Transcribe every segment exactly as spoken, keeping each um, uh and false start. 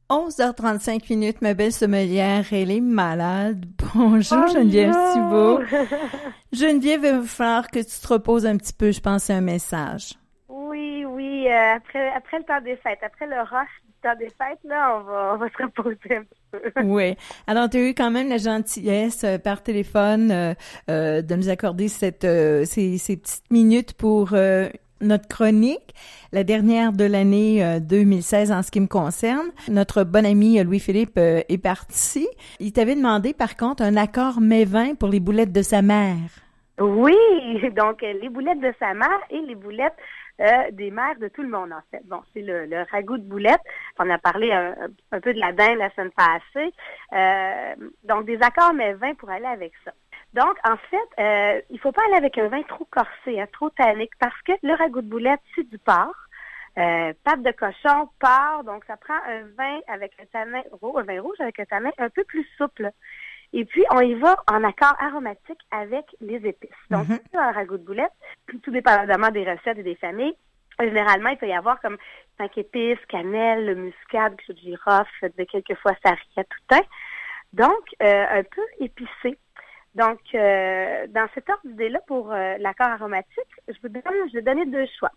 onze heures trente-cinq minutes, ma belle sommelière, elle est malade. Bonjour, Bonjour. Geneviève Thibault. Geneviève, il va falloir que tu te reposes un petit peu, je pense, c'est un message. Oui, oui, euh, après, après le temps des fêtes, après le rush du temps des fêtes, là, on va, on va se reposer un petit peu. Oui. Alors, tu as eu quand même la gentillesse euh, par téléphone euh, euh, de nous accorder cette, euh, ces, ces petites minutes pour euh, notre chronique, la dernière de l'année euh, deux mille seize en ce qui me concerne. Notre bon ami euh, Louis-Philippe euh, est parti. Il t'avait demandé, par contre, un accord mets-vin pour les boulettes de sa mère. Oui, donc euh, les boulettes de sa mère et les boulettes euh, des mères de tout le monde, en fait. Bon, c'est le, le ragoût de boulettes. On a parlé un, un peu de la dinde la semaine passée. Euh, donc, des accords mets-vin pour aller avec ça. Donc, en fait, euh, il faut pas aller avec un vin trop corsé, hein, trop tannique, parce que le ragoût de boulettes, c'est du porc. Euh, pâte de cochon, porc, donc ça prend un vin avec un tanin rouge, un vin rouge avec un tanin un peu plus souple. Et puis, on y va en accord aromatique avec les épices. Donc, Mhm. un ragoût de boulettes, tout dépendamment des recettes et des familles, généralement, il peut y avoir comme cinq épices, cannelle, le muscade, clou de girofle, de quelquefois sarriette, tout un. Donc, euh, un peu épicé. Donc, euh, dans cette ordre d'idée-là, pour euh, l'accord aromatique, je vous donne, je vais donner deux choix.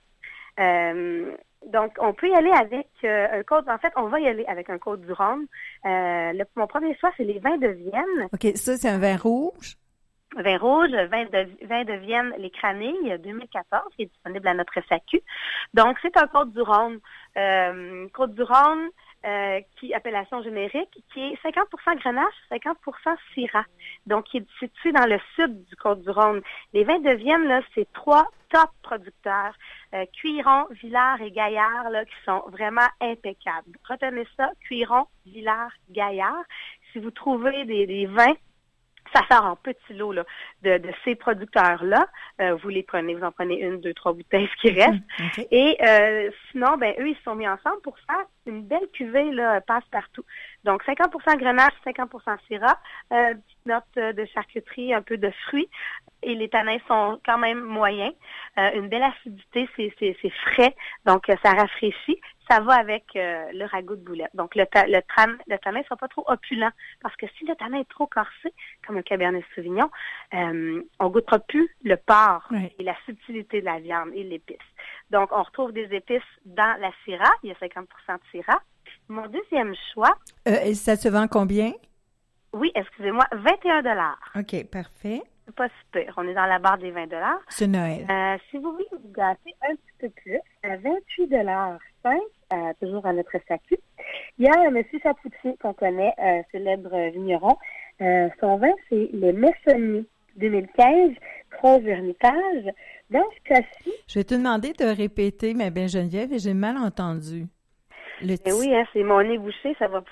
Euh, donc, on peut y aller avec euh, un côte. En fait, on va y aller avec un côte du Rhône. Euh, le, mon premier choix, c'est les vins de Vienne. OK, ça, c'est un vin rouge. Vin rouge, vin de, vin de Vienne, les Cranilles, deux mille quatorze, qui est disponible à notre S A Q. Donc, c'est un côte du Rhône. Euh, côte du Rhône, euh, qui appellation générique, qui est cinquante pour cent Grenache, cinquante pour cent Syrah. Donc, qui est situé dans le sud du côte du Rhône. Les vins de Vienne, là, c'est trois top producteurs. Euh, Cuiron, Villars et Gaillard, là, qui sont vraiment impeccables. Retenez ça, Cuiron, Villars, Gaillard. Si vous trouvez des, des vins, ça sort en petits lots là, de, de ces producteurs-là. Euh, vous les prenez, vous en prenez une, deux, trois bouteilles, ce qui reste. Okay. Et euh, sinon, ben eux, ils se sont mis ensemble pour faire une belle cuvée là, passe-partout. Donc, cinquante pour cent Grenache, cinquante pour cent Syrah, euh, petite note de charcuterie, un peu de fruits. Et les tanins sont quand même moyens. Euh, une belle acidité, c'est, c'est, c'est frais, donc euh, ça rafraîchit. Ça va avec euh, le ragoût de boulettes. Donc, le, ta, le, tran, le tanin ne sera pas trop opulent. Parce que si le tanin est trop corsé, comme un Cabernet Sauvignon, euh, on goûtera plus le porc Oui. et la subtilité de la viande et l'épice. Donc, on retrouve des épices dans la Syrah. Il y a cinquante pour cent de Syrah. Mon deuxième choix... Euh, et ça se vend combien? Oui, excusez-moi, vingt et un dollars. OK, parfait. C'est pas super. On est dans la barre des vingt dollars. C'est Noël. Euh, si vous voulez vous gâter un petit peu plus, à vingt-huit dollars cinq, euh, toujours à notre S A Q, il y a un monsieur Chapoutier qu'on connaît, euh, célèbre vigneron. Euh, son vin, c'est le Messonnier deux mille quinze, trois vernissage. Dans ce cas-ci... Je vais te demander de répéter, ma belle Geneviève, et j'ai mal entendu. Le Eh oui, hein, c'est mon nez bouché, ça va pas.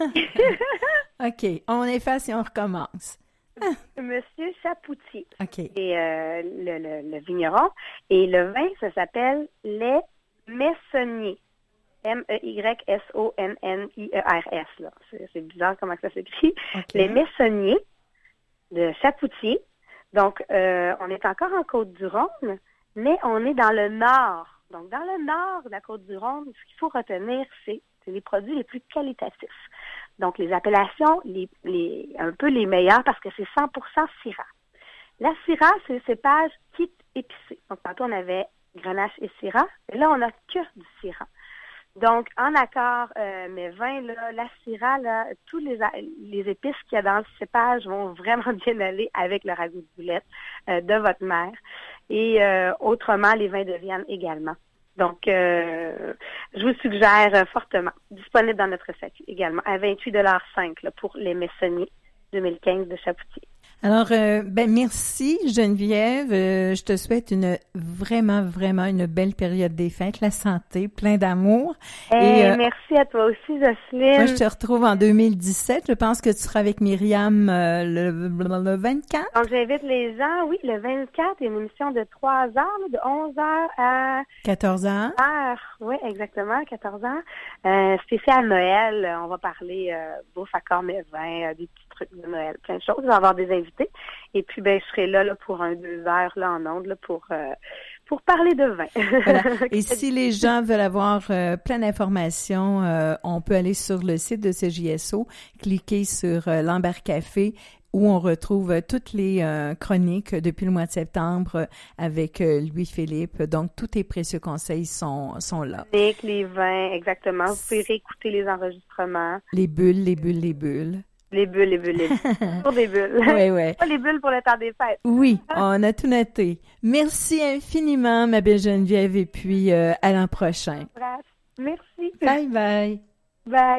OK, on efface et on recommence. Monsieur Chapoutier. OK. Et euh, le, le, le vigneron. Et le vin, ça s'appelle les Messonniers. M E Y S O N N I E R S. Là. C'est, c'est bizarre comment ça s'écrit. Okay. Les Messonniers de Chapoutier. Donc, euh, on est encore en Côte-du-Rhône, mais on est dans le nord. Donc, dans le nord de la Côte-du-Rhône, ce qu'il faut retenir, c'est, c'est les produits les plus qualitatifs. Donc, les appellations, les, les, un peu les meilleures parce que c'est cent pour cent Syrah. La Syrah, c'est le cépage qui est épicé. Donc, tantôt, on avait Grenache et Syrah. Et là, on n'a que du Syrah. Donc, en accord, euh, mes vins, là, la Syrah, là, tous les, les épices qu'il y a dans le cépage vont vraiment bien aller avec le ragoût de boulettes euh, de votre mère. Et euh, autrement, les vins de Vienne également. Donc, euh, je vous suggère euh, fortement, disponible dans notre S A Q également, à vingt-huit dollars cinq là, pour les Messonniers deux mille quinze de Chapoutier. Alors, euh, ben merci Geneviève. Euh, je te souhaite une vraiment, vraiment une belle période des fêtes, la santé, plein d'amour. Hey, Et euh, merci à toi aussi, Jocelyne. Moi, je te retrouve en deux mille dix-sept. Je pense que tu seras avec Myriam euh, le, le vingt-quatre. Donc, j'invite les gens, oui, le vingt-quatre, il y a une émission de trois heures, là, de onze heures à... quatorze heures. Oui, exactement, quatorze heures. Euh, spécial Noël, on va parler euh, bouffe à corps mais vin, euh, des petits trucs de Noël, plein de choses. On va avoir des invités. Et puis, ben, je serai là, là pour un deux heures là, en ondes là, pour, euh, pour parler de vin. Voilà. Et si les gens veulent avoir euh, plein d'informations, euh, on peut aller sur le site de C J S O, cliquer sur euh, l'Amber Café, où on retrouve euh, toutes les euh, chroniques depuis le mois de septembre euh, avec euh, Louis-Philippe. Donc, tous tes précieux conseils sont, sont là. Les, les vins, exactement. Vous pouvez réécouter les enregistrements. Les bulles, les bulles, les bulles. Les bulles, les bulles, les bulles. Pour des bulles. Oui, oui. Pas les bulles pour le temps des fêtes. Oui, on a tout noté. Merci infiniment, ma belle Geneviève, et puis euh, à l'an prochain. Merci. Bye bye. Bye.